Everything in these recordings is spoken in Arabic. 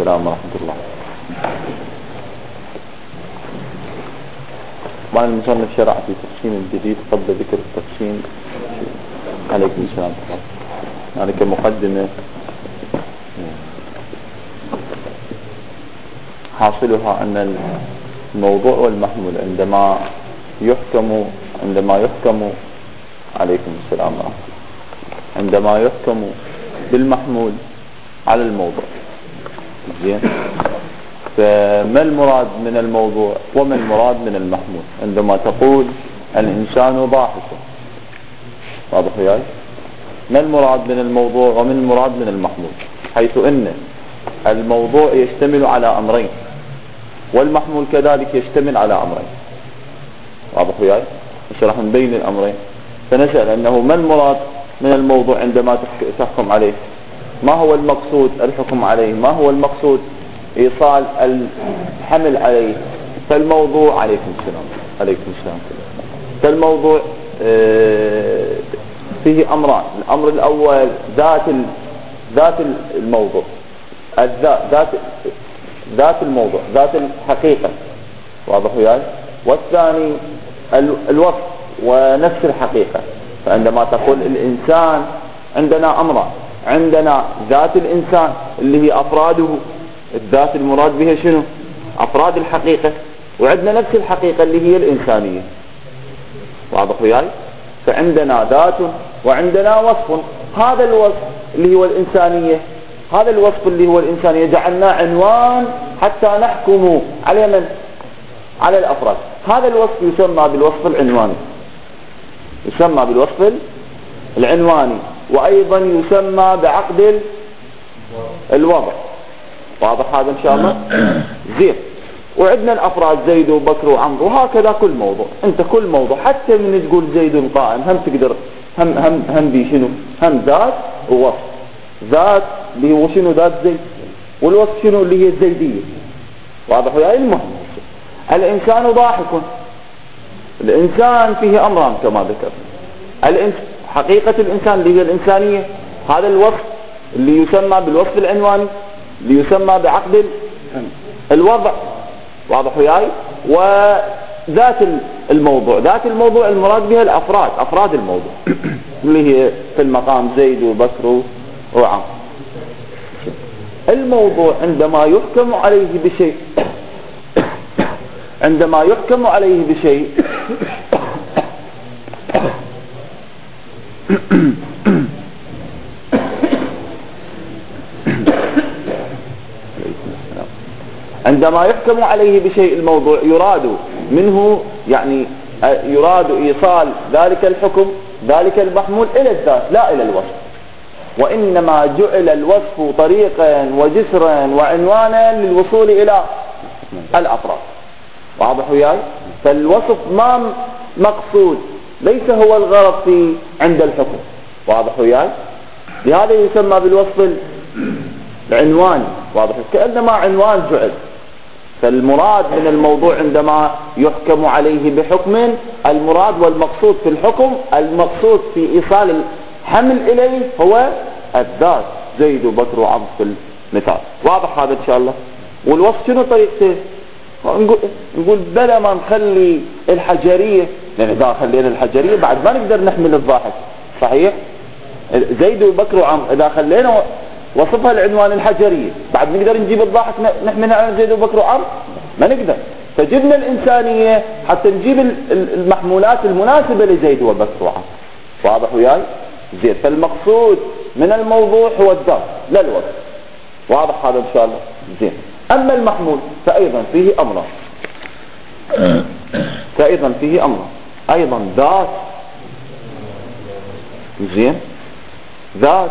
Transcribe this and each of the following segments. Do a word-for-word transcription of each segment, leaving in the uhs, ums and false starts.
السلام ورحمة الله. مع المصنف شرع في تقسيم جديد قبل ذكر التقسيم. عليكم السلام ورحمة الله. يعني كمقدمة حاصلها أن الموضوع والمحمول عندما يحكم عندما يحكم عليكم السلام ورحمة الله عندما يحكم بالمحمول على الموضوع، زين، فما المراد من الموضوع وما المراد من المحمول؟ عندما تقول الإنسان ضاحك، واضح وياي؟ ما المراد من الموضوع وما المراد من المحمول؟ حيث ان الموضوع يشتمل على امرين والمحمول كذلك يشتمل على امرين، واضح وياي؟ نشرح من بين الامرين. فنسأل انه ما المراد من الموضوع عندما تحكم عليه؟ ما هو المقصود الحكم عليه؟ ما هو المقصود ايصال الحمل عليه؟ فالموضوع عليكم السلام عليكم السلام فالموضوع فيه امران. الامر الاول ذات ذات الموضوع، الذات ذات ذات الموضوع، ذات الحقيقة، واضح وياي؟ والثاني الوصف ونفس الحقيقة. فعندما تقول الإنسان عندنا أمران، عندنا ذات الإنسان اللي هي أفراده، الذات المراد بها شنو؟ أفراد الحقيقة، وعندنا نفس الحقيقة اللي هي الإنسانية، واضح وياي؟ فعندنا ذات وعندنا وصف. هذا الوصف اللي هو الإنسانية، هذا الوصف اللي هو الإنسانية جعلناه عنوان حتى نحكم على من؟ على الأفراد. هذا الوصف يسمى بالوصف العنواني، يسمى بالوصف العنواني، وأيضا يسمى بعقد الوضع، واضح هذا إن شاء الله؟ زين. وعندنا الأفراد زيد وبكر وعمر، وهكذا كل موضوع. أنت كل موضوع حتى من تقول زيد قائم هم تقدر هم هم هم بي شنو؟ هم ذات ووصف. ذات اللي هو شنو؟ ذات زيد. والوصف شنو؟ اللي هي الزيدية، واضح وياي؟ المهم الإنسان ضاحك. الإنسان فيه أمران كما ذكر. حقيقة الإنسان اللي هي الإنسانية، هذا الوصف اللي يسمى بالوصف العنواني اللي يسمى بعقد الوضع، واضح وياي؟ وذات الموضوع، ذات الموضوع المراد بها الأفراد، أفراد الموضوع اللي هي في المقام زيد وبكر وعمر. الموضوع عندما يحكم عليه بشيء عندما يحكم عليه بشيء عندما يحكم عليه بشيء الموضوع يراد منه، يعني يراد إيصال ذلك الحكم ذلك المحمول إلى الذات لا إلى الوصف، وإنما جعل الوصف طريقا وجسرا وعنوانا للوصول إلى الأفراد، واضح وياي؟ فالوصف ما مقصود، ليس هو الغرض في عند الحكم، واضح وياي؟ لهذا يسمى بالوصف العنواني، واضح؟ كأنما عنوان جعل. فالمراد من الموضوع عندما يحكم عليه بحكم، المراد والمقصود في الحكم، المقصود في إيصال الحمل إليه هو الذات زيد وبكر وعمر في المثال، واضح هذا إن شاء الله؟ والوصف شنو طريقته؟ نقول نقول بلا ما نخلي الحجرية، لأن إذا خلينا الحجرية بعد ما نقدر نحمل الضاحك، صحيح؟ زيد وبكر وعمر إذا خلينا وصفها العنوان الحجرية بعد نقدر نجيب الضاحك نحملها على زيد وبكر وعمر؟ ما نقدر. فجبنا الإنسانية حتى نجيب المحمولات المناسبة لزيد وبكر وعمر، واضح وياي؟ زين. فالمقصود من الموضوع هو الذات لا الوصف، واضح هذا إن شاء الله؟ زين. أما المحمول فأيضا فيه أمر فأيضا فيه أمر أيضا ذات، زين، ذات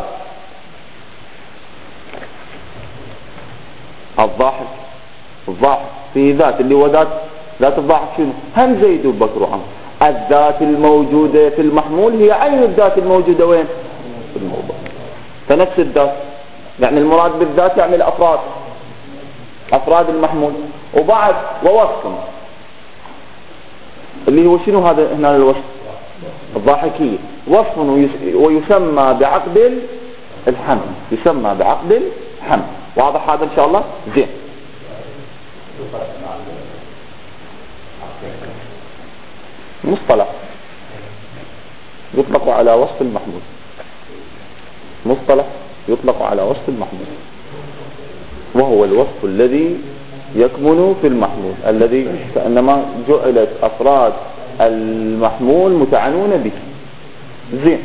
الضاحك، الضاحك فيه ذات اللي هو ذات ذات الضاحك شنو؟ هم زيد وبكر وعمر. الذات الموجودة في المحمول هي عين الذات الموجودة وين؟ في الموضوع. فنفس الذات، يعني المراد بالذات يعني الأفراد، أفراد المحمول. وبعد ووصف اللي هو شنو هذا هنا الوصف؟ الضاحكية، وصف ويسمى بعقد الحمل، يسمى بعقد الحمل، واضح هذا إن شاء الله؟ زين. مصطلح يطلق على وصف المحمول، مصطلح يطلق على وصف المحمول، وهو الوصف الذي يكمن في المحمول، الذي كأنما جعلت أفراد المحمول متعنون به. زين.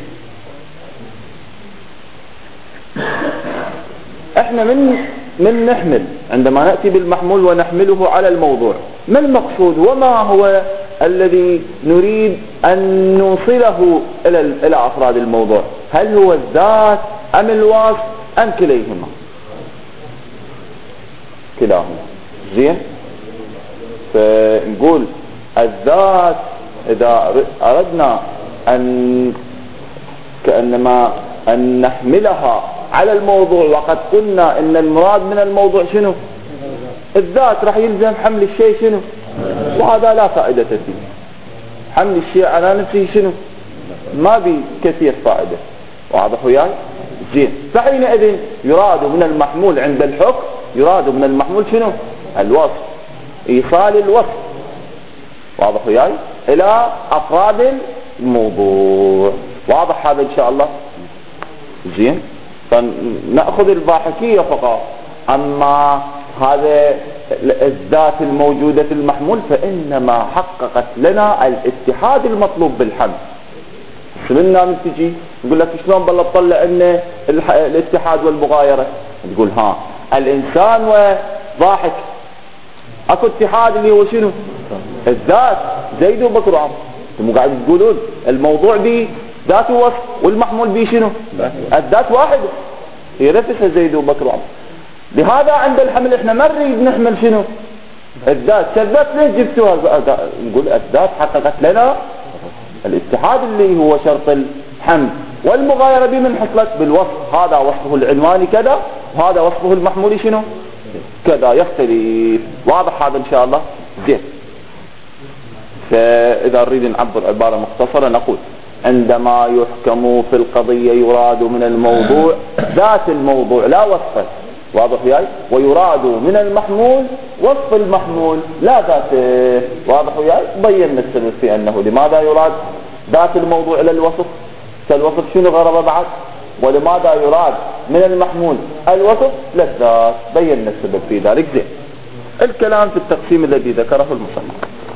احنا من من نحمل عندما نأتي بالمحمول ونحمله على الموضوع، ما المقصود وما هو الذي نريد أن نوصله إلى إلى أفراد الموضوع؟ هل هو الذات أم الوصف أم كليهما؟ كلاهما. زين. فنقول الذات إذا أردنا أن كأنما أن نحملها على الموضوع، وقد قلنا إن المراد من الموضوع شنو؟ الذات، راح يلزم حمل الشيء شنو؟ وهذا لا فائدة فيه. حمل الشيء على نفسه شنو؟ ما بي كثير فائدة. واضح وياي؟ زين. فحينئذ يراد من المحمول عند الحكم، يراد من المحمول شنو؟ الوصف، إيصال الوصف. واضح وياي؟ إلى أفراد الموضوع. واضح هذا إن شاء الله؟ زين. فنأخذ الباحثية فقط، أما هذا الذات الموجودة في المحمول فإنما حققت لنا الاتحاد المطلوب بالحمل. شملنا من تجي نقول لك شلون بالله تطلع لنا الاتحاد والمغايرة؟ تقول ها الإنسان وضاحك، اكو اتحاد اللي هو شنو؟ الذات، زيد وبكر وعمر. انتم قاعد تقولون الموضوع به ذات ووصف والمحمول به شنو؟ الذات واحدة، هي نفسها زيد وبكر وعمر. لهذا عند الحمل احنا ما نريد نحمل شنو؟ الذات. الذات ليش جبتوها؟ نقول الذات حققت لنا الاتحاد اللي هو شرط الحمل، والمغايرة بمن حصلت؟ بالوصف. هذا وصفه العنواني كذا، وهذا وصفه المحمولي شنو؟ كذا، يختلف. واضح هذا ان شاء الله؟ زين. فاذا نريد نعبر عبارة مختصرة نقول عندما يحكم في القضية يراد من الموضوع ذات الموضوع لا وصفه. واضح وياي؟ ويراد من المحمول وصف المحمول لا ذاته. واضح وياي؟ بينا السبب في انه لماذا يراد ذات الموضوع الى الوصف، فالوصف شنو غرضه بعد، ولماذا يراد من المحمول الوصف للذات، بينا السبب في ذلك. زين. الكلام في التقسيم الذي ذكره المصنف.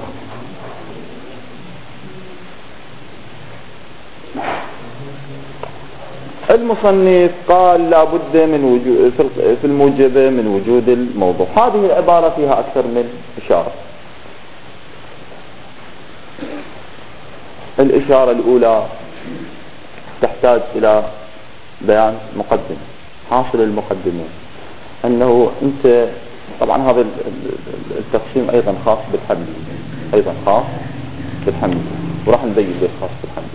المصنف قال لا بد من وجود في الموجبة من وجود الموضوع. هذه العبارة فيها أكثر من إشارة. الإشارة الأولى تحتاج إلى بيان مقدمة. حاصل المقدمة أنه أنت طبعا هذا التقسيم أيضا خاص بالحمل، أيضا خاص بالحمل، وراح نبين الخاص بالحمل.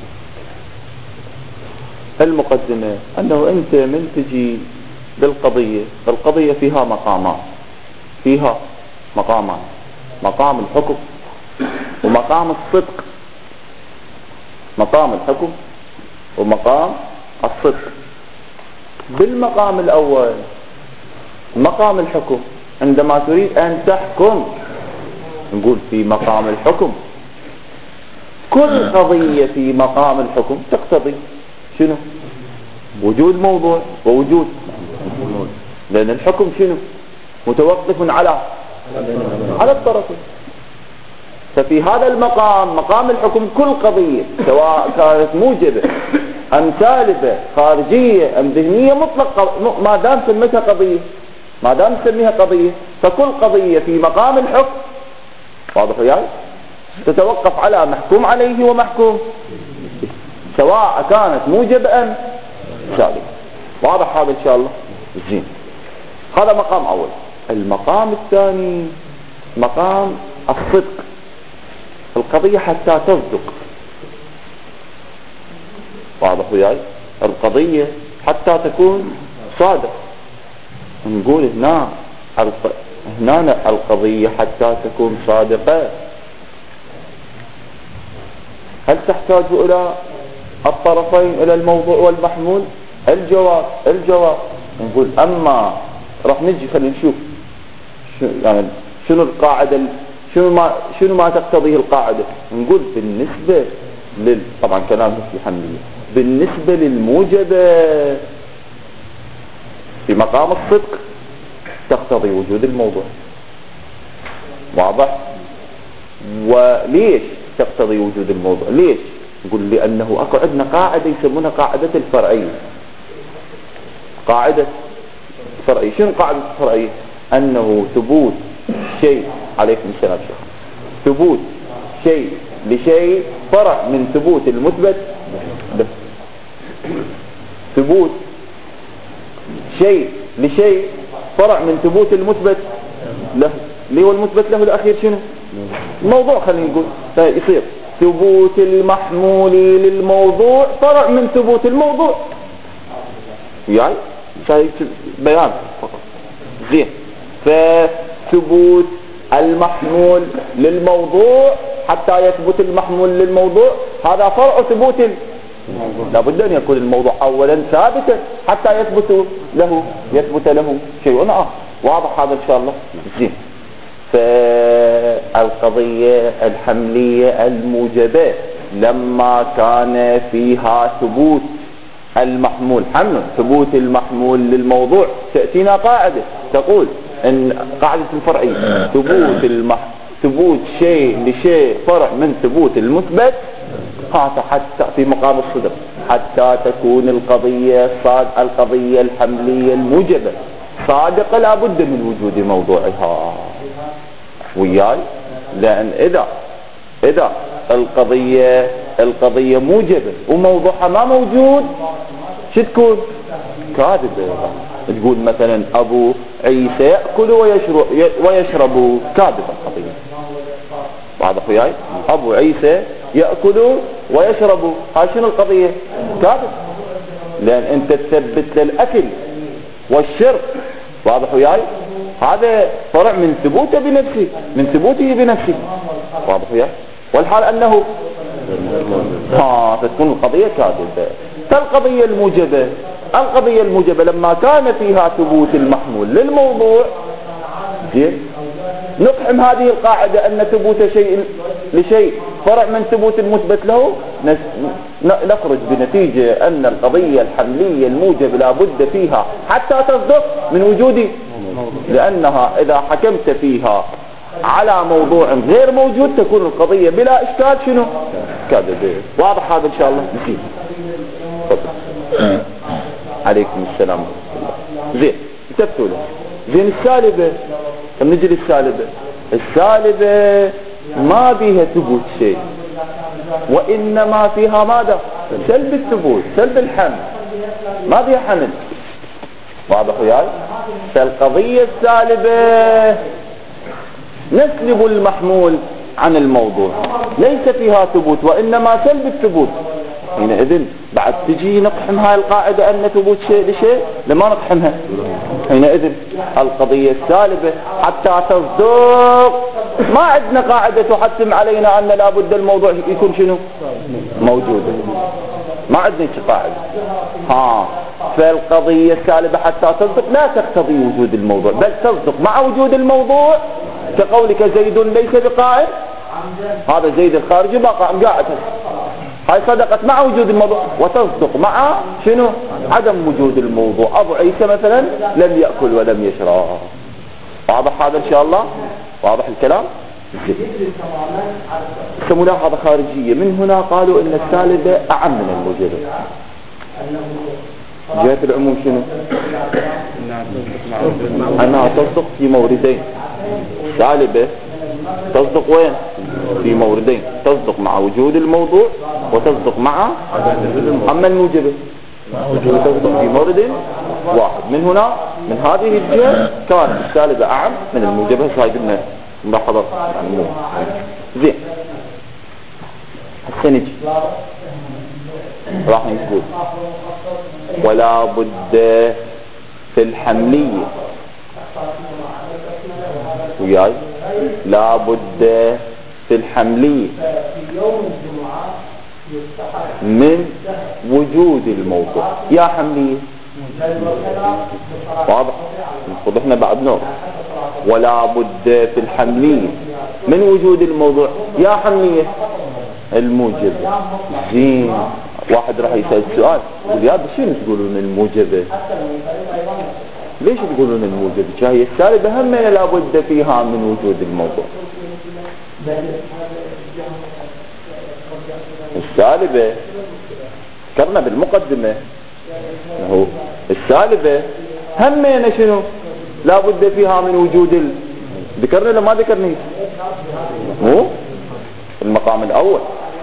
المقدمة أنه أنت من تجي بالقضية، القضية فيها مقامات، فيها مقامان، مقام الحكم ومقام الصدق، مقام الحكم ومقام الصدق. بالمقام الأول مقام الحكم، عندما تريد أن تحكم نقول في مقام الحكم كل قضية في مقام الحكم تقتضي شنو؟ وجود موضوع ووجود محمول، لأن الحكم شنو؟ متوقف على على الطرفين. ففي هذا المقام مقام الحكم كل قضية سواء كانت موجبة أم سالبة خارجية أم ذهنية مطلق، ما دام سميتها قضية، ما دام سميها قضية فكل قضية في مقام الحكم واضح وياي تتوقف على محكوم عليه ومحكوم سواء كانت موجبة أم سالبة. واضح هذا إن شاء الله؟ زين. هذا مقام أول. المقام الثاني مقام الصدق. القضية حتى تصدق. واضح وياي؟ القضية حتى تكون صادق. نقول هنا هنا القضية حتى تكون صادقة هل تحتاج إلى الطرفين إلى الموضوع والمحمول؟ الجواب الجواب نقول أما راح نجي خلينا نشوف شو يعني شنو القاعدة، شنو ما شنو ما تقتضيه القاعدة. نقول بالنسبة لل طبعا كلام في حملية، بالنسبة للموجبة في مقام الصدق تقتضي وجود الموضوع. واضح؟ وليش تقتضي وجود الموضوع؟ ليش؟ نقول لأنه أكو عندنا قاعدة يسمونها قاعدة الفرعية. قاعدة فرعية، شنو قاعدة الفرعية؟ أنه ثبوت شيء، عليكم السلام شيخ، ثبوت شيء لشيء فرع من ثبوت المثبت له. ثبوت شيء لشيء فرع من ثبوت المثبت له، اللي هو المثبت له الأخير شنو؟ الموضوع. خلينا نقول فيصير ثبوت المحمول للموضوع فرع من ثبوت الموضوع. يعني شايف بيان فقط. زين، فثبوت المحمول للموضوع حتى يثبت المحمول للموضوع هذا فرع ثبوت الموضوع. لابد أن يكون الموضوع أولا ثابتا حتى يثبت له يثبت له شيء آخر. واضح هذا إن شاء الله؟ زين. فالقضية الحملية الموجبة لما كان فيها ثبوت المحمول حمل ثبوت المحمول للموضوع، تأتينا قاعدة تقول ان قاعدة الفرعية ثبوت المح... ثبوت شيء لشيء فرع من ثبوت المثبت، هذا حتى في مقام الصدق حتى تكون القضية صاد القضية الحملية الموجبة صادقة لابد من وجود موضوعها. وياي؟ لأن إذا إذا القضية القضية موجبة وموضوعها ما موجود شو تكون؟ كاذبة. تقول مثلا أبو عيسى يأكل ويشرب ويشرب، كاذبة القضية. واضح وياي؟ أبو عيسى يأكل ويشرب، هاي شنو القضية؟ كاذب، لأن أنت تثبت للأكل والشرب. واضح وياي؟ هذا فرع من ثبوته بنفسه من ثبوته بنفسه. واضح وياي؟ والحال أنه ها فتكون القضية كاذبة. فالقضية الموجبة القضية الموجبة لما كان فيها ثبوت المحمول للموضوع، نقحم هذه القاعدة أن ثبوت شيء لشيء فرع من ثبوت المثبت له، نخرج بنتيجة أن القضية الحملية الموجبة لابد فيها حتى تصدق من وجود، لأنها إذا حكمت فيها على موضوع غير موجود تكون القضية بلا إشكال شنو؟ كذب. واضح هذا إن شاء الله؟ نسيب. عليكم السلام. زين، كتبتوا له. زين، السالبة، نجي للسالبة. السالبة ما بيها ثبوت شيء، وإنما فيها ماذا؟ سلب الثبوت، سلب الحمل، ما بيها حمل. واضح وياي؟ فالقضية السالبة نسلب المحمول عن الموضوع، ليس فيها ثبوت وإنما سلب الثبوت. حينئذ بعد تجي نقحم هاي القاعدة أن ثبوت شيء لشيء، لما نقحمها حينئذ القضية السالبة حتى تصدق ما عندنا قاعدة تحتم علينا أن لابد الموضوع يكون شنو؟ موجود. ما عندنا قاعدة. ها، فالقضية السالبة حتى تصدق لا تقتضي وجود الموضوع، بل تصدق مع وجود الموضوع. كقولك زيد ليس بقائم، هذا زيد الخارجي ما قائم قاعد، هاي صدقت مع وجود الموضوع، وتصدق مع شنو؟ عدم وجود الموضوع. أبو عيسى مثلا لم يأكل ولم يشرب. واضح هذا إن شاء الله؟ واضح الكلام؟ كملاحظة خارجية من هنا قالوا إن السالبة أعم من الموجبة. جهة العموم شنو؟ أنها تصدق في موردين. سالبة تصدق وين؟ في موردين، تصدق مع وجود الموضوع وتصدق مع. أما الموجبة تصدق في مورد واحد. من هنا من هذه الجهة كانت السالبة أعم من الموجبة. هاي قلنا ملاحظة يعني. زين، هسه نجي راح نقول ولا بد في الحملية وياي لا بد في الحملية من وجود الموضوع. يا حملية واضح؟ وضحنا بعد نوع. ولا بد في الحملية من وجود الموضوع. يا حملية الموجب. زين، واحد راح يسأل سؤال يقول يا شنو تقولون الموجبة؟ ليش تقولون الموجبة؟ هي السالبة هم لا بد فيها من وجود الموضوع. السالبة ذكرنا بالمقدمة هو السالبة همينا شنو لا بد فيها من وجود ال... ذكرنا ولا ما ذكرني؟ مو المقام الأول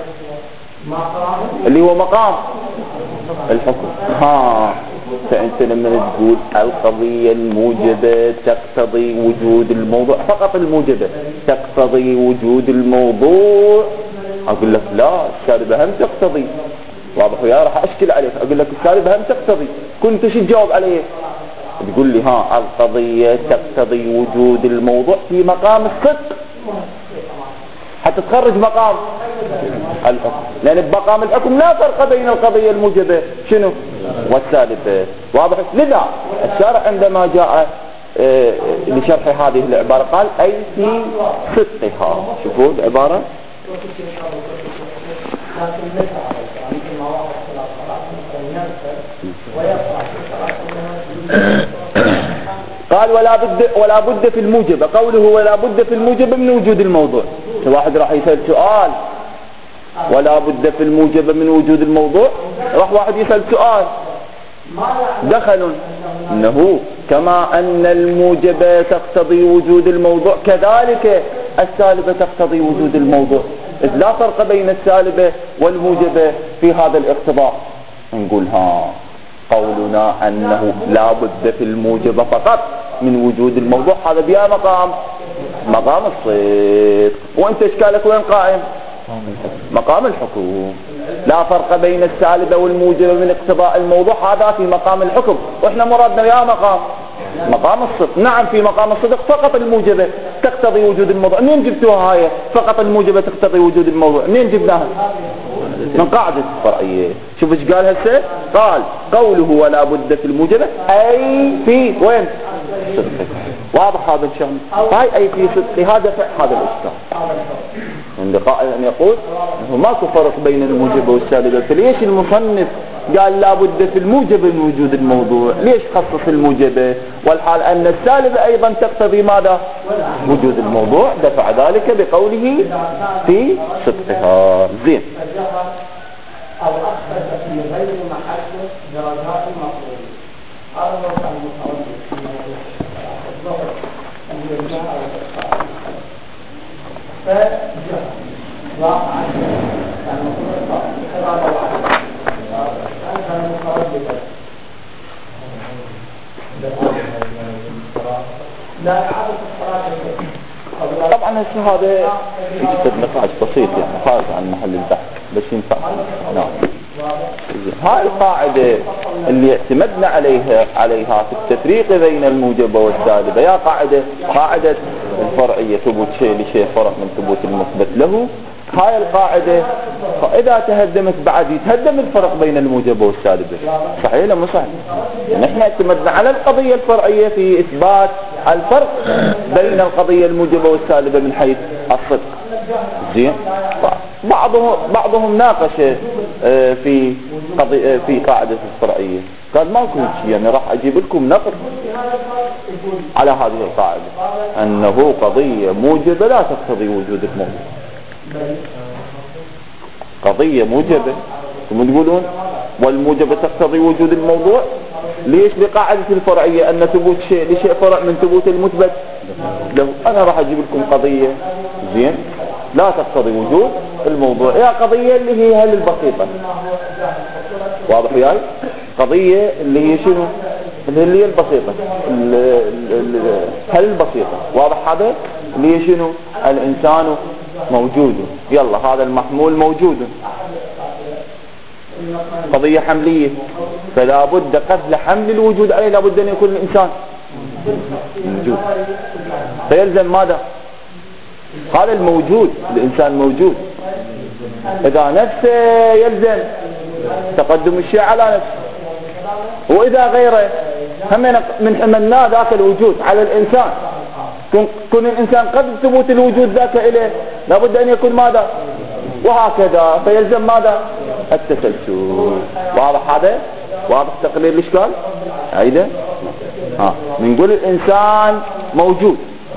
اللي هو مقام الحكم. ها فأنت لما تقول القضية الموجبة تقتضي وجود الموضوع، فقط الموجبة تقتضي وجود الموضوع، أقول لك لا السالبة هم تقتضي. واضح ويا راح أشكل عليك أقول لك السالبة هم تقتضي. كنت شو تجاوب عليه؟ تقول لي ها القضية تقتضي وجود الموضوع في مقام الصدق حتى تخرج مقام الحكم، لأن بمقام الحكم لا فرق بين القضية الموجبة شنو والسالبة. واضح؟ لذا الشارع عندما جاء آه لشرح هذه العبارة قال أي في صدقها. شوفوا العبارة قال ولا بد ولا بد في الموجب. قوله ولا بد في الموجب من وجود الموضوع. واحد راح يسأل سؤال ولا بد في الموجب من وجود الموضوع، راح واحد يسأل سؤال دخل انه كما ان الموجبة تقتضي وجود الموضوع كذلك السالبة تقتضي وجود الموضوع، إذ لا فرق بين السالبة والموجبة في هذا الاقتضاء. نقول ها قولنا أنه لا بد في الموجبة فقط من وجود الموضوع هذا بيا مقام مقام الصدق. وانت اشكالك وين قائم؟ مقام الحكم. لا فرق بين السالبة والموجبة من اقتضاء الموضوع، هذا في مقام الحكم، واحنا مرادنا يا مقام مقام الصدق. نعم في مقام الصدق فقط الموجبة تقتضي وجود الموضوع. منين جبتوها هاي فقط الموجبة تقتضي وجود الموضوع؟ منين جبناها؟ من قاعدة الفرعية. شوف ايش قال هسه؟ قال قوله ولا بد في الموجبة أي في وين؟ صدقها. واضح هذا الشأن؟ هاي أي في صدق هذا هذا الإشكال. عند قائل أن يقول أنه ماكو فرق بين الموجبة والسالبة، فليش المصنف قال لا بد في الموجبة من وجود الموضوع؟ ليش خصص الموجبة والحال أن السالبة أيضا تقتضي ماذا؟ وجود الموضوع. دفع ذلك بقوله في صدقها. زين. أو أخذ في غير محل درجات المطلوب. هذا هو المتوسط فجاء واقعا كان مطلوب إرادة واحدة كان مترددا لا إعادة الصلاة. طبعا هذا يجسد نقاش بسيط يعني خارج عن محل البحث بس ينفع. نعم. هاي القاعدة اللي اعتمدنا عليها عليها في التفريق بين الموجبة والسالبة، يا قاعدة قاعدة الفرعية ثبوت شيء لشيء فرق من ثبوت المثبت له. هاي القاعدة إذا تهدمت بعد يتهدم الفرق بين الموجبة والسالبة. صحيح ولا مو صحيح؟ نحن اعتمدنا على القضية الفرعية في إثبات الفرق بين القضية الموجبة والسالبة من حيث الصدق. زين. بعضهم بعضهم ناقش في قضية في قاعدة الفرعية قال ماكو شيء، يعني راح أجيب لكم نقل على هذه القاعدة أنه قضية موجبة لا تقتضي وجود الموجب. قضية موجبة ثم تقولون والموجبة تقتضي وجود الموضوع. ليش؟ بقاعدة الفرعية أن ثبوت شيء لشيء فرع من ثبوت المثبت له. أنا راح أجيب لكم قضية زين لا تقتضي وجود الموضوع، يا قضية اللي هي هل البسيطة. واضح وياي؟ قضية اللي هي شنو؟ اللي هي البسيطة هل البسيطة. واضح هذا؟ اللي هي شنو؟ الإنسان موجود، يلا هذا المحمول موجود. قضية حملية فلا بد قبل حمل الوجود عليه لا بد أن يكون الإنسان موجود، فيلزم ماذا؟ هذا الموجود الإنسان موجود، إذا نفسه يلزم تقدم الشيء على نفسه. وإذا غيره هم من حملنا ذاك الوجود على الإنسان، كن الإنسان قبل ثبوت الوجود ذاك إليه لابد أن يكون ماذا؟ وهكذا، فيلزم ماذا؟ التسلسل. واضح هذا؟ واضح تقرير الإشكال؟ عيده. ها بنقول الإنسان موجود،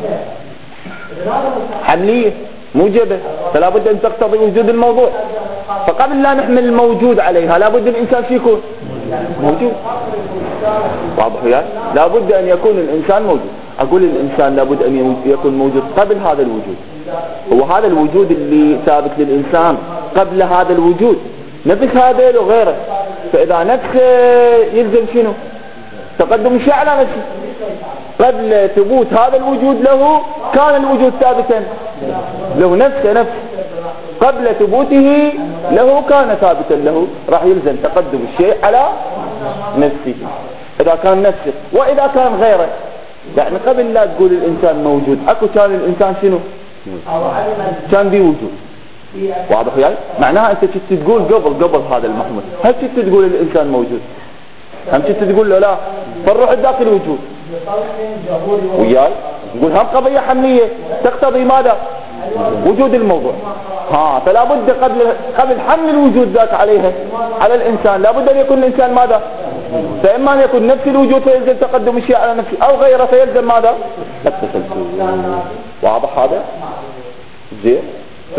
حملية موجبة، فلا بد أن تقتضي وجود الموضوع، فقبل لا نحمل الموجود عليها لا بد الإنسان شو يكون؟ موجود. واضح يعني؟ لا بد أن يكون الإنسان موجود. أقول الإنسان لا بد أن يكون موجود قبل هذا الوجود، هو هذا الوجود اللي ثابت للإنسان قبل هذا الوجود نفس هذا وغيره، فإذا نفسه يلزم شنو؟ تقدم الشيء على نفسه. قبل ثبوت هذا الوجود له كان الوجود ثابتا له، نفسه نفسه قبل ثبوته له كان ثابتا له، راح يلزم تقدم الشيء على نفسه إذا كان نفسه. وإذا كان غيره يعني قبل لا تقول الإنسان موجود أكو كان الإنسان شنو؟ كان ذي وجود. واضح يعني؟ معناها أنت كنت تقول قبل قبل هذا المحمول هل كنت تقول الإنسان موجود؟ هم كنت تقول له لا فالروح الداخل وجود وياي نقول هم قضية حملية تقتضي ماذا؟ وجود الموضوع. ها فلا بد قبل قبل حمل الوجود ذاك عليها على الإنسان لا بد أن يكون الإنسان ماذا؟ فإما أن يكون نفس الوجود فيلزم تقدم الشيء على نفسه، أو غيره فيلزم ماذا؟ التسلسل. واضح هذا؟ زين. ف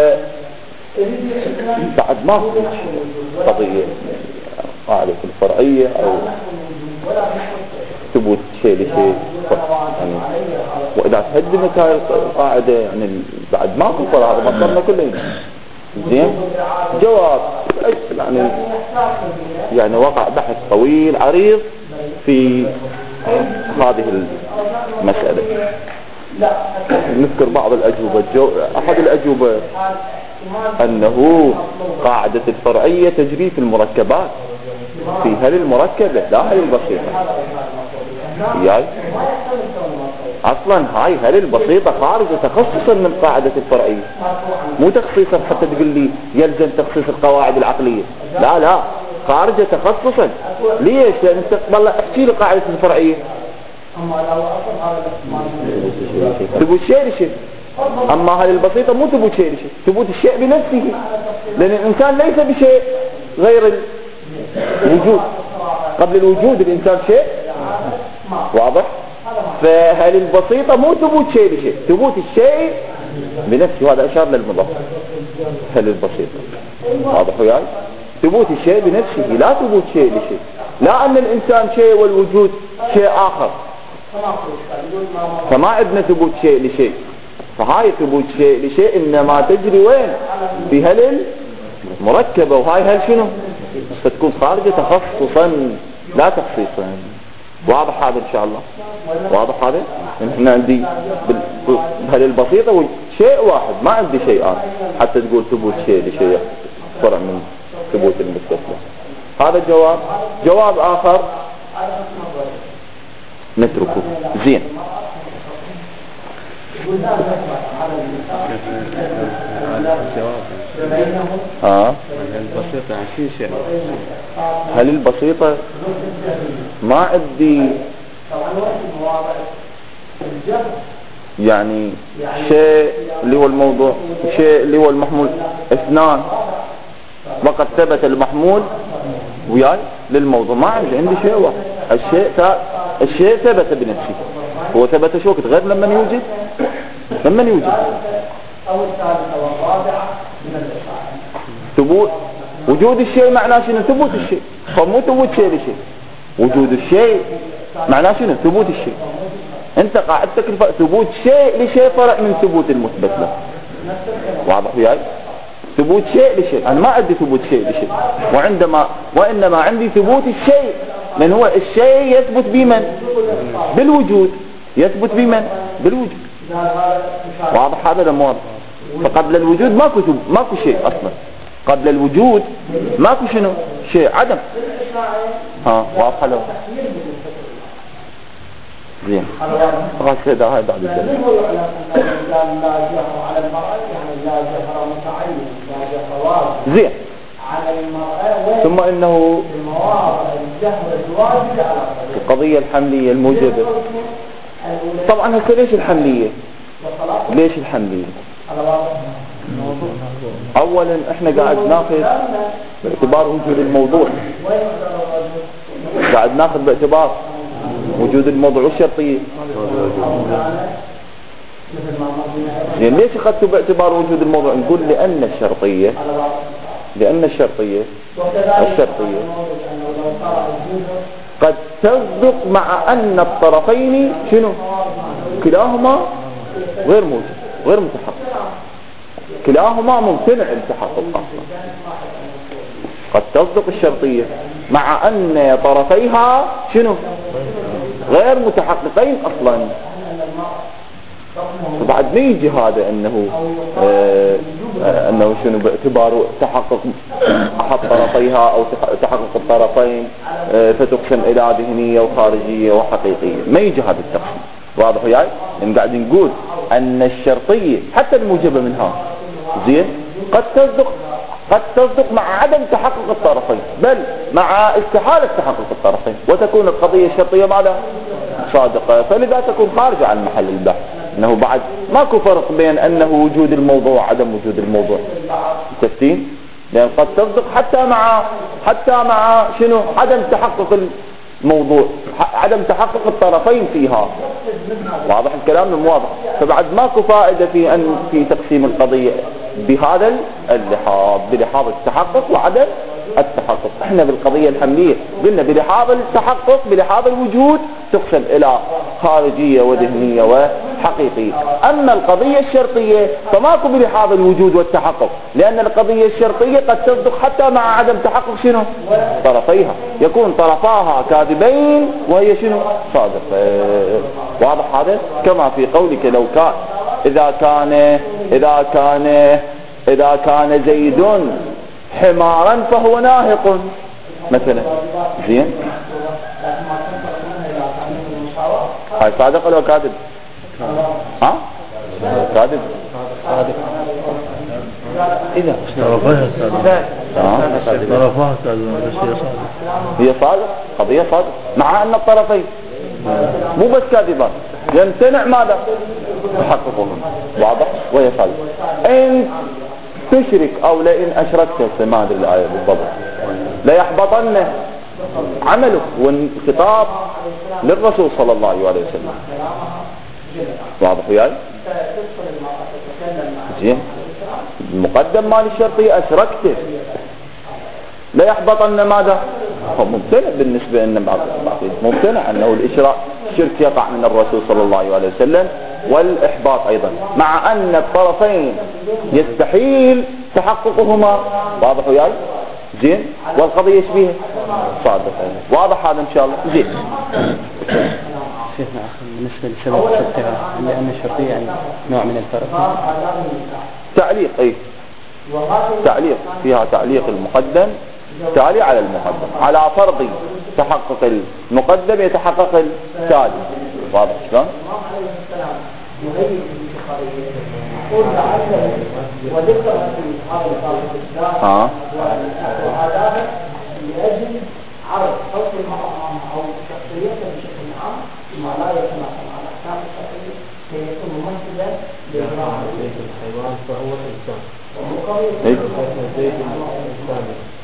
بعد ما قضية قاعدة الفرعية أو ثبوت شيء لشيء يعني، وإذا تهدمت هاي القاعدة يعني بعد ما كفر هذا مصرنا كله. زين. جواب يعني يعني وقع بحث طويل عريض في هذه المسألة. نذكر بعض الأجوبة. أحد الأجوبة أنه قاعدة الفرعية تجري في المركبات، في هل المركبة لا هل البسيطة. يعني أصلا هاي هل البسيطة خارجة تخصصا من قاعدة الفرعية، مو تخصيصا حتى تقول لي يلزم تخصيص القواعد العقلية، لا لا خارجة تخصصا. ليش؟ لأن تقبل احكي لي قاعدة الفرعية ثبوت شيء لشيء، أما هل البسيطة مو ثبوت شيء لشيء، ثبوت الشيء بنفسه، لأن الإنسان ليس بشيء غير الوجود. قبل الوجود الإنسان شيء. واضح؟ فهل البسيطة مو ثبوت شيء لشيء، ثبوت الشيء بنفسه، وهذا أشار للمضاف. هل البسيطة واضح وياي؟ ثبوت الشيء بنفسه لا ثبوت شيء لشيء، لا أن الإنسان شيء والوجود شيء آخر، فما عندنا ثبوت شيء لشيء. فهاي ثبوت شيء لشيء إنما تجري وين؟ في هل المركبة، وهاي هل شنو؟ فتكون خارجة تخصصا لا تخصيصا. واضح هذا إن شاء الله؟ واضح هذا؟ إحنا عندي هل البسيطة شيء واحد، ما عندي شيء آخر حتى تقول ثبوت شيء لشيء فرع من ثبوت المستثنى. هذا جواب. جواب آخر نتركه. زين. اه البسيطة عشرين شيء. هل البسيطة ما عندي يعني شيء اللي هو الموضوع، شيء اللي هو المحمول، اثنان وقد ثبت المحمول وياي للموضوع، ما عندي عندي شيء واحد. الشيء الشيء ثبت بنفسه، هو ثبت شو وقت غير لما يوجد، لما يوجد ثبوت وجود الشيء معناه شنو؟ ثبوت الشيء، فمو ثبوت شيء لشيء. وجود الشيء معناه شنو؟ ثبوت الشيء. انت قاعدتك ثبوت شيء لشيء فرع من ثبوت المثبت له. واضح وياي؟ ثبوت شيء لشيء، انا ما عندي ثبوت شيء لشيء، وعندما وانما عندي ثبوت الشيء، من هو الشيء يثبت بمن؟ بالوجود. يثبت بمن؟ بالوجود. واضح هذا ولا واضح؟ فقبل الوجود ماكو ماكو شيء اصلا، قبل الوجود ماكو شنو؟ شيء، عدم. ها واضح له؟ زين. خلاص هذا هاي بعد الدليل. زين. ثم انه القضية الحملية الموجبة. طبعا هسه ليش الحملية؟ ليش الحملية؟ اولا احنا قاعد ناخذ باعتبار وجود الموضوع، قاعد ناخذ باعتبار وجود الموضوع والشرطية. يعني ليش اخذتوا باعتبار وجود الموضوع؟ نقول لان الشرطية لان الشرطية الشرطية قد تصدق مع ان الطرفين شنو؟ كلاهما غير موجود غير متحقق، كلاهما ممتنع التحقق اصلا. قد تصدق الشرطية مع ان طرفيها شنو؟ غير متحققين اصلا. فبعد ما يجي هذا انه آه آه انه شنو باعتباره تحقق احد طرفيها او تحقق الطرفين آه فتقسم الى ذهنية وخارجية وحقيقية، ما يجي هذا التقسيم. واضح وياي؟ يعني قاعد نقول ان الشرطية حتى الموجبة منها زين قد تصدق قد تصدق مع عدم تحقق الطرفين، بل مع استحالة تحقق الطرفين، وتكون القضية الشرطية ماذا؟ صادقة. فلذا تكون خارجة عن محل البحث، انه بعد ماكو فرق بين انه وجود الموضوع وعدم وجود الموضوع. تفتين؟ لان قد تصدق حتى مع حتى مع شنو؟ عدم تحقق الموضوع، عدم تحقق الطرفين فيها. واضح الكلام مو واضح؟ فبعد ماكو فائدة في ان في تقسيم القضية بهذا اللحاظ، بلحاظ التحقق وعدم التحقق. احنا بالقضية الحملية قلنا بلحاظ التحقق بلحاظ الوجود تقسم الى خارجية وذهنية وحقيقية. اما القضية الشرطية فماكو بلحاظ الوجود والتحقق، لان القضية الشرطية قد تصدق حتى مع عدم تحقق شنو؟ طرفيها، يكون طرفاها كاذبين وهي شنو؟ صادقة. واضح هذا؟ كما في قولك لو كان اذا كان اذا كان اذا كان زيد حمارا فهو ناهق مثلا. زين؟ هاي صادق ولا كاذب؟ ها؟ كاذب؟ إذا طرفها كاذب طرفها كاذب هي صادق، قضية صادق مع أن الطرفين مو بس كاذبان، يمتنع ماذا؟ تحققهم. واضح؟ وهي صادق. إن تشرك أو لئن أشركت، ما أدري الآية بالضبط، ليحبطن عمله، والخطاب للرسول صلى الله عليه وسلم. واضح وياي؟ زين؟ المقدم مال الشرطية أشركته ليحبطن ماذا؟ هو ممتنع بالنسبة لنا، ممتنع أنه الإشراك الشرك يقع من الرسول صلى الله عليه وسلم، والإحباط أيضا، مع أن الطرفين يستحيل تحققهما. واضح وياي؟ زين؟ والقضية شبيهة صادقة. واضح هذا إن شاء الله؟ زين. شيخنا بالنسبة لسبب الشرطية، لأن الشرطية يعني نوع من الفرق. تعليق أي تعليق فيها تعليق المقدم تالي على المقدم، على فرض تحقق المقدم يتحقق التالي. واضح شلون؟ ها لأجل عرض حكم المعامل أو شخصيته بشكل عام ما لا يتناسب مع الأحكام الشرعية ليكون ممثلا لإجراء الحيوان فهو الإنسان ومقابل زيد الإنسان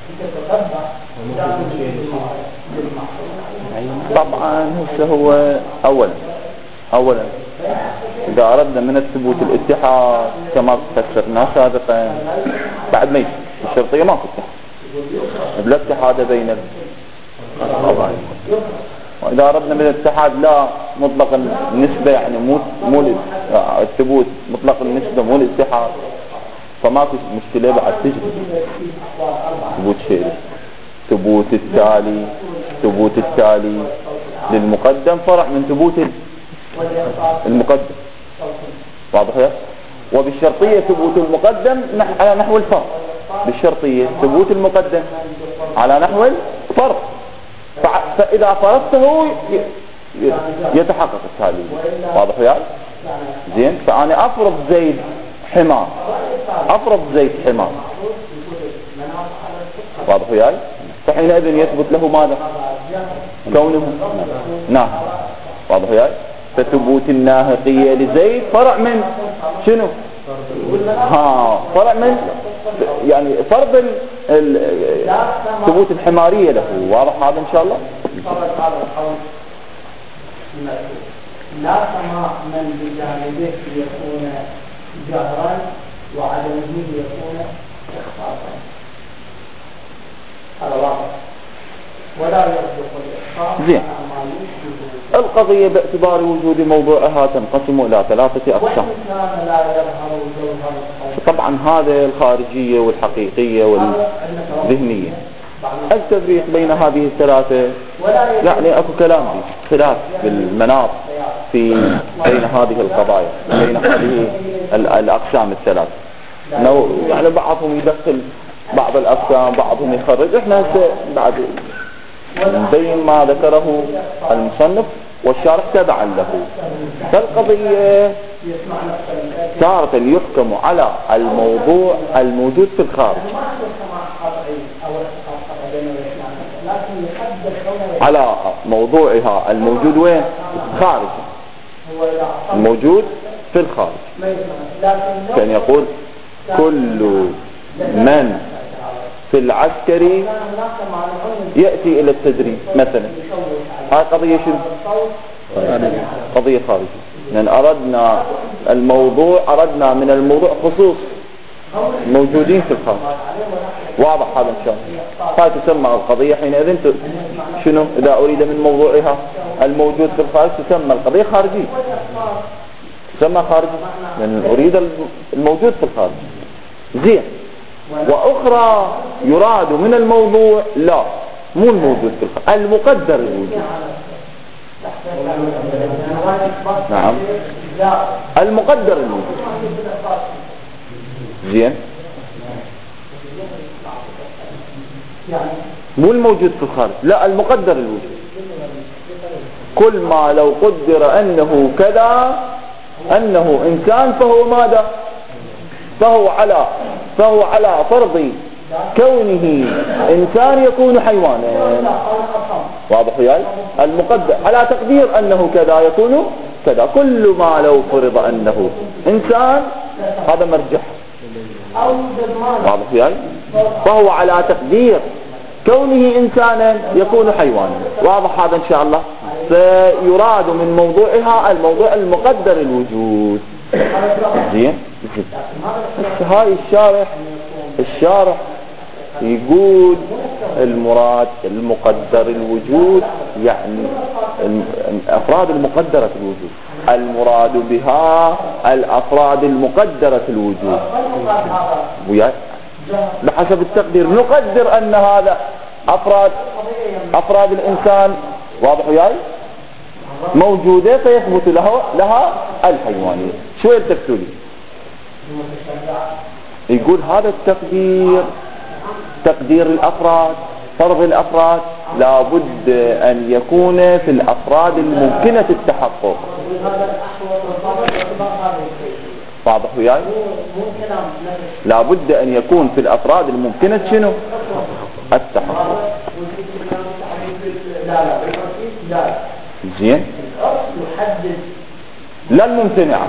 طبعا هسه هو أولا أولا إذا أردنا من الثبوت الاتحاد كما فسرنا سابقا، بعد ما يجي الشرطية ماكو اتحاد، بلا اتحاد بين الطرفين. وإذا أردنا من الاتحاد لا مطلق النسبة، يعني مو مو الثبوت مطلق النسبة مو الاتحاد، فماكو مشكلة بعد تجري ثبوت شيء. ثبوت التالي ثبوت التالي للمقدم فرع من ثبوت المقدم. واضح يا؟ وبالشرطية ثبوت المقدم على نحو الفرق، بالشرطية ثبوت المقدم على نحو الفرق، فإذا فرضته يتحقق التالي. واضح يا؟ زين؟ فأنا أفرض زيد حمار، أفرض زيد حمار. واضح يا؟ فحينئذ يثبت له ماذا؟ كونه ناهق. واضح وياي؟ فثبوت الناهقية لزيد فرع من شنو؟ ها فرع من يعني فرض ال... ال... ثبوت الحمارية له. واضح هذا إن شاء الله؟ لا سماع من بجانبه يكون جهرا وعدمه يكون إخفاقا. هذا واضح. ولا يصدق الإخفاق. زين. القضية باعتبار وجود موضوعها تنقسم إلى ثلاثة أقسام. طبعا هذا الخارجية والحقيقية والذهنية. التفريق بين هذه الثلاثة يعني أكو كلام فيه خلاف بالمناط في بين هذه القضايا بين هذه الأقسام الثلاث. يعني بعضهم يدخل بعض الأقسام بعضهم يخرج. احنا بعد نبين ما ذكره المصنف والشارح تبعا له. فالقضية تارة يحكم على الموضوع الموجود في الخارج على موضوعها الموجود وين؟ خارج. الموجود في الخارج كان يقول كل من في العسكري يأتي إلى التدريب مثلا. هذه قضية شنو؟ قضية خارجية. لأن أردنا الموضوع أردنا من الموضوع خصوص موجودين في الخارج. واضح هذا إن شاء الله. هاي تسمى القضية حينئذ شنو؟ إذا أريد من موضوعها الموجود في الخارج تسمى القضية خارجية. تسمى خارجية لأن أريد الموجود في الخارج. زين. وأخرى يراد من الموضوع لا مو الموجود في الخارج المقدر الوجود. نعم المقدر الوجود. زين. مو الموجود في الخارج لا المقدر الوجود. كل ما لو قدر أنه كذا أنه إنسان فهو ماذا؟ فهو على فهو على فرض كونه إنسان يكون حيوانا. واضح وياي؟ المقدر على تقدير أنه كذا يكون كذا. كل ما لو فرض أنه إنسان هذا مرجح. واضح وياي؟ فهو على تقدير كونه إنسانا يكون حيوانا. واضح هذا إن شاء الله. فيراد من موضوعها الموضوع المقدر الوجود. زين. هاي الشارح الشارح يقول المراد المقدر الوجود يعني الأفراد المقدرة الوجود. المراد بها الأفراد المقدرة الوجود. وياي بحسب التقدير نقدر أن هذا أفراد أفراد الإنسان. واضح وياي؟ موجودة فيثبت له لها الحيوانية. شو التفسير؟ يقول هذا التقدير تقدير الأفراد فرض الأفراد لابد أن يكون في الأفراد الممكنة التحقق. واضح وياي؟ لابد أن يكون في الأفراد الممكنة شنو؟ التحقق. زين. لا الممتنعة.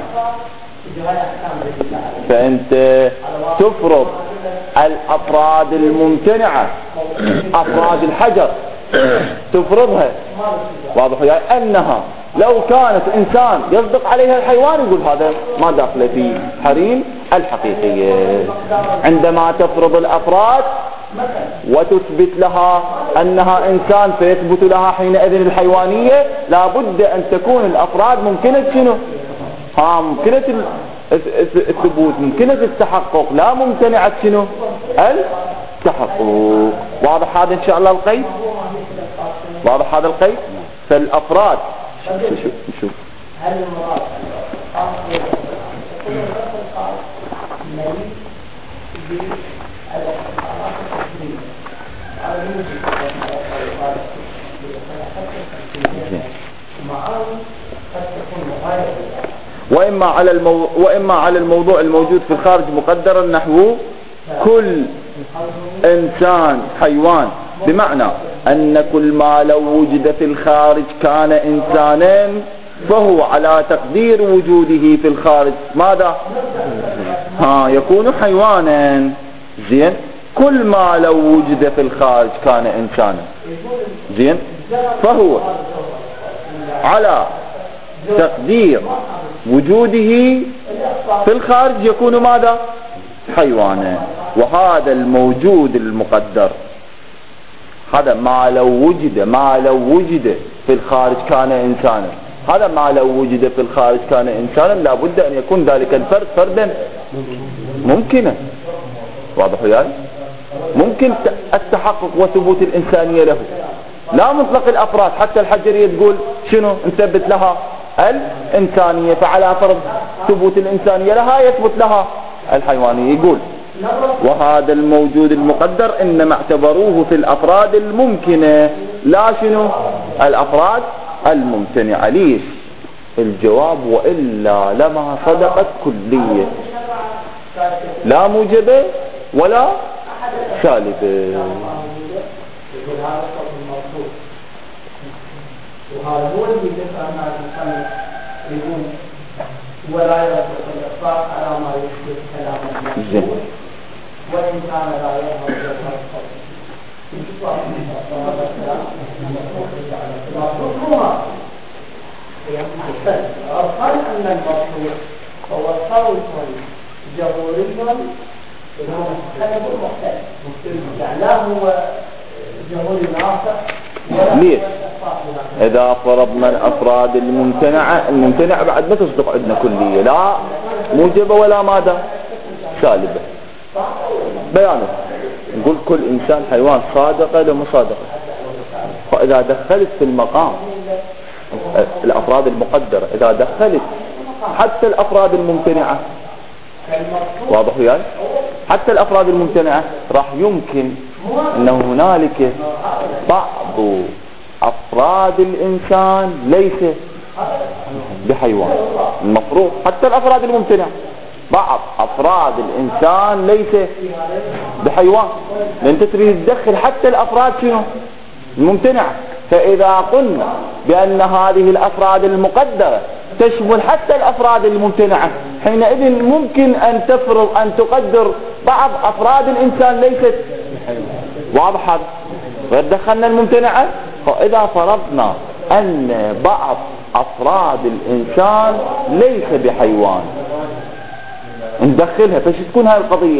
فأنت تفرض الأفراد الممتنعة أفراد الحجر تفرضها. واضح وياي؟ أنها لو كانت إنسان يصدق عليها الحيوان يقول هذا ما داخل في حريم الحقيقية. عندما تفرض الأفراد وتثبت لها أنها إنسان فيثبت لها حينئذ الحيوانية لابد أن تكون الأفراد ممكنة شنو؟ ها ممكنة الثبوت ممكنة التحقق لا ممتنعة شنو؟ التحقق. واضح هذا إن شاء الله القيد؟ واضح هذا القيد؟ فالأفراد شوف شوف هل المراد وإما على المو... وإما على الموضوع الموجود في الخارج مقدرا نحو كل إنسان حيوان بمعنى أن كل ما لو وجد في الخارج كان إنسانا فهو على تقدير وجوده في الخارج ماذا؟ ها يكون حيوانا. زين. كل ما لو وجد في الخارج كان إنسانا. زين. فهو على تقدير وجوده في الخارج يكون ماذا؟ حيوانا. وهذا الموجود المقدر هذا ما لو وجد ما لو وجد في الخارج كان إنسانا، هذا ما لو وجد في الخارج كان إنسانا لابد أن يكون ذلك الفرد فردا ممكنا. واضح يعني؟ ممكن التحقق وثبوت الإنسانية له، لا مطلق الأفراد. حتى الحجرية تقول شنو؟ نثبت لها الإنسانية، فعلى فرض ثبوت الإنسانية لها يثبت لها الحيوانية. يقول وهذا الموجود المقدر إنما اعتبروه في الأفراد الممكنة لا شنو؟ الأفراد الممتنعة. ليش؟ الجواب وإلا لما صدقت كلية، لا موجبة ولا سالبة. وهذا هو اللي يدفع مع الإنسان يقول ولا يصدق الإخبار على ما يشبه كلام المحمول وإن كان لا يظهر جوهر الصوت. الأرقام أن المرفوع هو صوت جهوري مختلف مختلف، يعني لا هو جهوري ناصع. ليش؟ إذا فرضنا الأفراد الممتنعة، الممتنع بعد ما تصدق عندنا كلية، لا موجبة ولا ماذا؟ سالبة. بيانه نقول كل إنسان حيوان صادقة ولا مصادقة. فإذا دخلت في المقام الأفراد المقدرة، إذا دخلت حتى الأفراد الممتنعة، واضح يعني؟ حتى الأفراد الممتنعة راح يمكن أن هنالك بعض أفراد الإنسان ليس بحيوان. المفروض حتى الأفراد الممتنعة بعض أفراد الإنسان ليس بحيوان، لأن تريد تدخل حتى الأفراد شنو؟ الممتنعة. فإذا قلنا بأن هذه الأفراد المقدرة تشمل حتى الأفراد الممتنعة، حينئذ ممكن أن تفرض أن تقدر بعض أفراد الإنسان ليست واضح هذا. فدخلنا الممتنعة، فإذا فرضنا أن بعض أفراد الإنسان ليس بحيوان ندخلها، فش تكون هاي القضية؟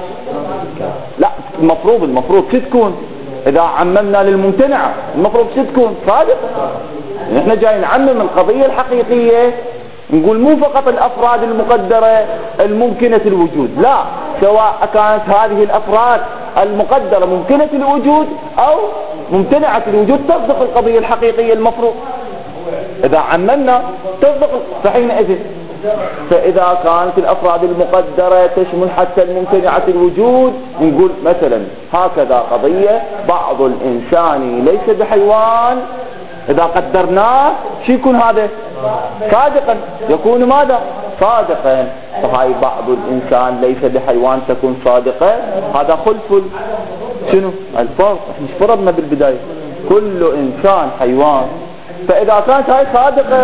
لا المفروض المفروض شو تكون؟ إذا عممنا للممتنعة المفروض شو تكون؟ صادق. احنا جاي نعمم القضية الحقيقية، نقول مو فقط الأفراد المقدرة الممكنة الوجود، لا، سواء كانت هذه الأفراد المقدرة ممكنة الوجود أو ممتنعة الوجود تصدق القضية الحقيقية المفروض. إذا عممنا تصدق. فحينئذ فإذا كانت الأفراد المقدرة تشمل حتى الممتنعة الوجود، نقول مثلا هكذا قضية بعض الإنسان ليس بحيوان، إذا قدرناه شو يكون هذا؟ صادقا. يكون ماذا؟ صادقا. فهاي بعض الإنسان ليس بحيوان تكون صادقة. هذا خلف شنو؟ الفرق. مش فرضنا بالبداية كل إنسان حيوان، فإذا كانت هاي صادقة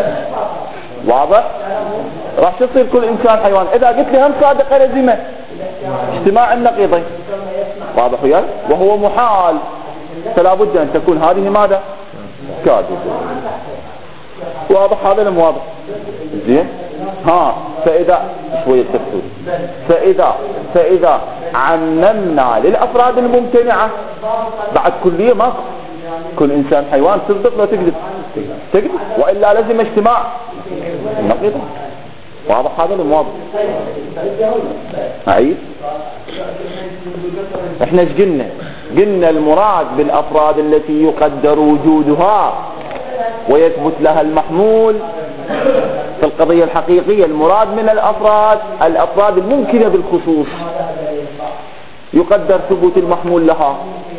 واضح راح تصير كل إنسان حيوان. إذا قلت لي هم صادقة لازمة اجتماع النقيضين، واضح وياي؟ وهو محال، فلا بد أن تكون هذه ماذا؟ كاذبة. واضح هذا ولا واضح؟ زين. ها فإذا شوية تفصيل، فإذا فإذا عممنا للأفراد الممتنعة بعد كلية ما كل إنسان حيوان تصدق لو تكذب تكذب، وإلا لازم اجتماع نقيضة. واضح هذا ولا واضح؟ أعيد. احنا ايش قلنا؟ قلنا المراد بالأفراد التي يقدر وجودها ويثبت لها المحمول في القضية الحقيقية، المراد من الأفراد الأفراد الممكنة بالخصوص يقدر ثبوت المحمول لها.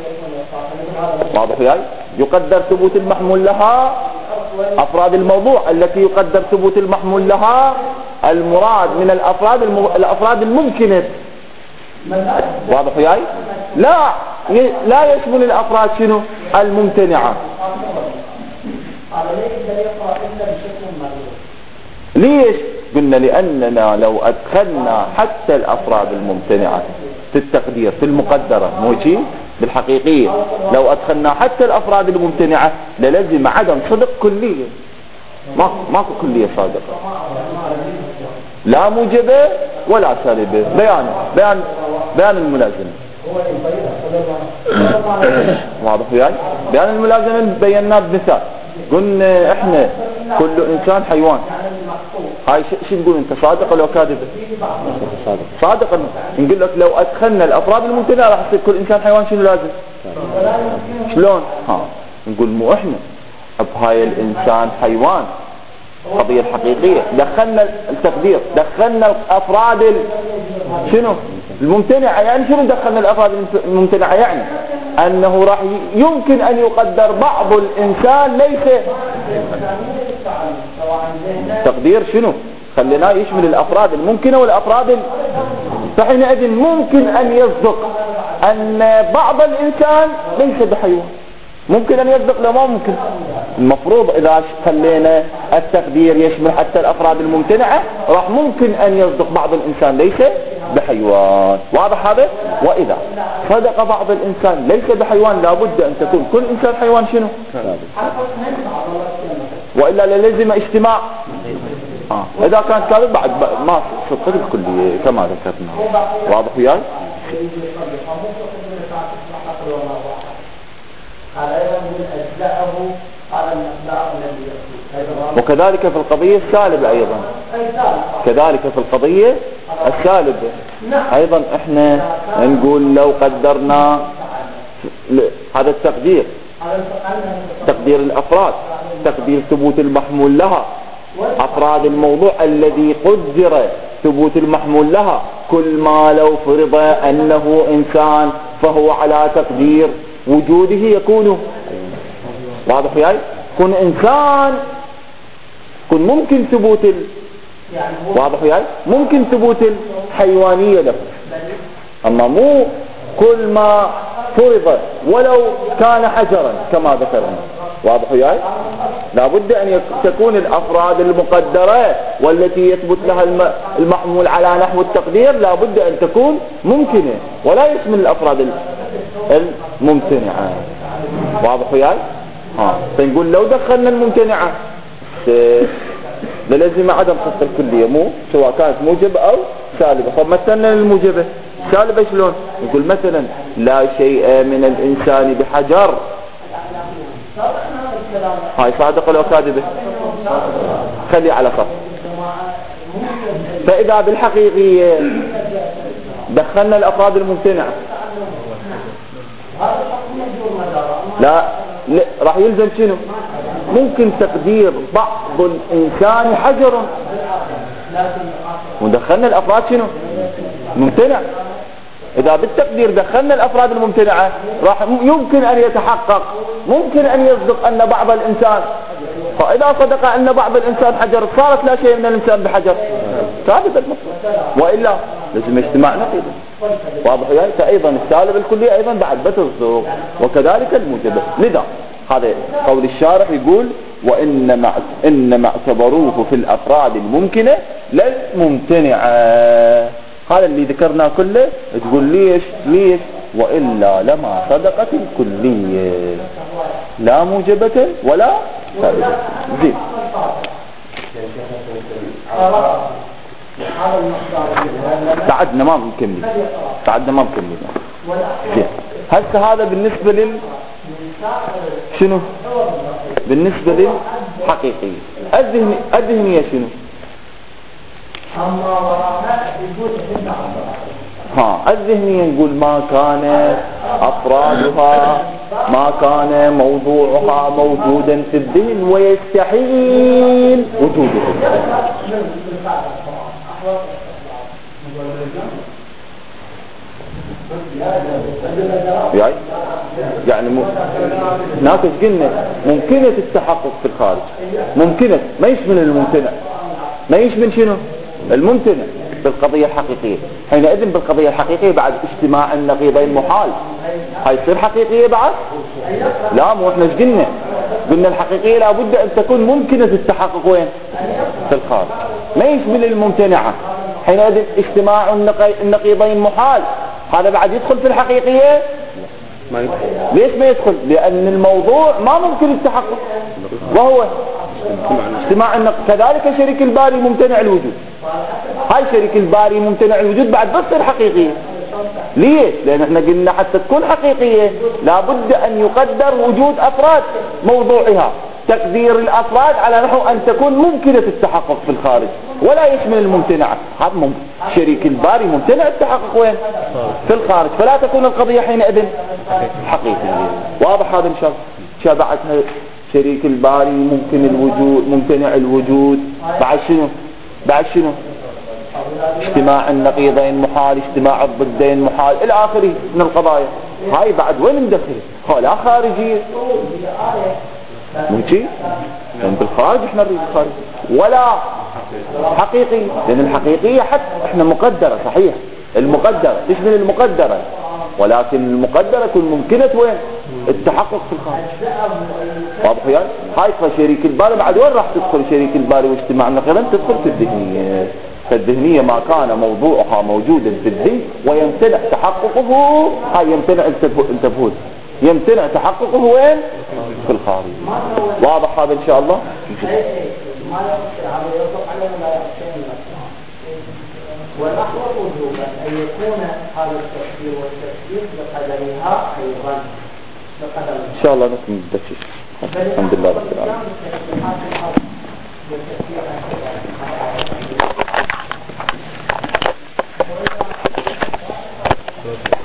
واضح يعني؟ يقدر ثبوت المحمول لها أفراد الموضوع التي يقدر ثبوت المحمول لها، المراد من الأفراد الم... الأفراد الممكنة. واضح يعني؟ لا لا يشمل الأفراد شنو الممتنعة. ليش؟ قلنا لأننا لو أدخلنا حتى الأفراد الممتنعة في التقدير في المقدرة موجي بالحقيقية، لو أدخلنا حتى الأفراد الممتنعة للزم عدم صدق كلية، ما ماكو كلية صادقة، لا موجبة ولا سالبة، بيان بيان بيان الملازمة. واضح وياي؟ بيان الملازمة بيناه بمثال، قلنا احنا كل انسان حيوان، هاي شو نقول انت صادق ولا كاذب؟ صادق. صادق. نقول لك لو ادخلنا الافراد الممتنعة راح يصير كل انسان حيوان شنو لازم؟ شلون؟ ها نقول مو احنا بهاي الانسان حيوان قضية الحقيقية، دخلنا التقدير، دخلنا الافراد ال... شنو الممتنعة، يعني شنو دخلنا الافراد الممتنعة؟ يعني انه راح يمكن ان يقدر بعض الانسان ليس تقدير شنو خليناه يشمل الافراد الممكنة والافراد ال... فحينئذ ممكن ان يصدق ان بعض الانسان ليس بحيوان، ممكن ان يصدق لو ما ممكن. المفروض اذا خلينا التقدير يشمل حتى الافراد الممتنعة راح ممكن ان يصدق بعض الانسان ليس بحيوان. واضح هذا؟ واذا صدق بعض الانسان ليس بحيوان لابد ان تكون كل انسان حيوان شنو؟ والا للزم اجتماع. آه. اذا كان كاذب بعد ما صدق الكلية كما ذكرنا. واضح وياي؟ وكذلك في القضية السالبة أيضا، كذلك في القضية السالبة أيضا احنا نقول لو قدرنا هذا التقدير، تقدير الأفراد، تقدير ثبوت المحمول لها، أفراد الموضوع الذي قدر ثبوت المحمول لها، كل ما لو فرض أنه إنسان فهو على تقدير وجوده يكون. واضح وياي؟ كن إنسان كن ممكن ثبوت ال... واضح وياي؟ ممكن ثبوت الحيوانية له، أما مو كل ما فرض ولو كان حجرا كما ذكرنا. واضح وياي؟ لابد أن تكون الأفراد المقدرة والتي يثبت لها المحمول على نحو التقدير لابد أن تكون ممكنة ولا يشمل الأفراد الممتنعة. واضح وياي؟ ها فنقول لو دخلنا الممتنعة للزم عدم صدق الكلية، مو سواء كانت موجبة أو سالبة. فمثلنا الموجبة سالبة شلون؟ نقول مثلا لا شيء من الإنسان بحجر، هاي صادقة لو كاذبة؟ خلي على خط. فإذا بالحقيقية دخلنا الأفراد الممتنعة لا, لا راح يلزم شنو؟ ممكن تقدير بعض الإنسان حجر، ودخلنا الأفراد شنو؟ ممتنع. إذا بالتقدير دخلنا الأفراد الممتنعة راح يمكن أن يتحقق، ممكن أن يصدق أن بعض الإنسان، فإذا صدق أن بعض الإنسان حجر صارت لا شيء من الإنسان بحجر، ثابت المطلق، وإلا لازم اجتماع نقيض. واضح وياي؟ فأيضا السالب الكلية أيضا بعد بتصدق، وكذلك الموجبة. لذا هذا قول الشارح يقول وإنما إنما اعتبروه في الأفراد الممكنة للممتنعة. هذا اللي ذكرنا كله. تقول ليش ليش وإلا لما صدقت الكلية لا موجبة ولا سالبة. زين تعدنا ما مكملين تعدنا ما مكملين زين. هسه هذا بالنسبة لل شنو؟ بالنسبة للحقيقية. الذهنية الذهنية شنو؟ ها الذهنية نقول ما كان أفرادها ما كان موضوعها موجودا في الذهن ويستحيل وجوده. يعني يعني م... هناك قلنا ممكنة التحقق في الخارج، ممكنة ما يشمل الممتنع، ما يشمل شنو؟ الممتنع. بالقضية الحقيقية. حينئذ بالقضية الحقيقية بعد اجتماع النقيضين محال، هاي تصير حقيقية بعد؟ لا، مو احنا ايش قلنا؟ قلنا الحقيقية لابد ان تكون ممكنة التحقق وين؟ في الخارج، ما يشمل الممتنعة. حينئذ اجتماع النقيضين محال، هذا بعد يدخل في الحقيقية؟ ما يدخل. ليش ما يدخل؟ لأن الموضوع ما ممكن التحقق، وهو اجتماع النقيض. كذلك شريك الباري ممتنع الوجود، هاي شريك الباري ممتنع الوجود بعد بتصير حقيقية. ليش؟ لأن احنا قلنا حتى تكون حقيقية لابد أن يقدر وجود أفراد موضوعها، تقدير الأفراد على نحو أن تكون ممكنة التحقق في الخارج ولا يشمل الممتنعة. هذا ممكن. شريك الباري ممتنع التحقق وين؟ في الخارج، فلا تكون القضية حينئذ حقيقية. واضح هذا إن شاء الله؟ شبعتها شريك الباري ممكن الوجود ممتنع الوجود، بعد شنو؟ بعد شنو؟ اجتماع النقيضين محال، اجتماع الضدين محال، إلى آخره من القضايا. هاي بعد وين ندخل؟ لا خارجية ممكن، لأن بالخارج احنا نريد الخارج، ولا حقيقي، لأن الحقيقية حتى احنا مقدرة صحيح، المقدرة تشمل المقدرة، ولكن المقدرة تكون ممكنة وين؟ التحقق في الخارج. واضح يعني؟ هاي شريك الباري بعد وين راح تدخل شريك الباري واجتماع النقيضين؟ تدخل في الذهنية. فالذهنية ما كان موضوعها موجودا في الذهن ويمتنع تحققه، هاي يمتنع انتبهوت يمتنع تحققه وين؟ في الخارج. واضح هذا إن شاء الله؟ والأحوط وجوبا أن يكون هذا التفسير والتفسير بقدرها أيضا بقدر إن شاء الله نكمل الدرس. الحمد لله رب العالمين.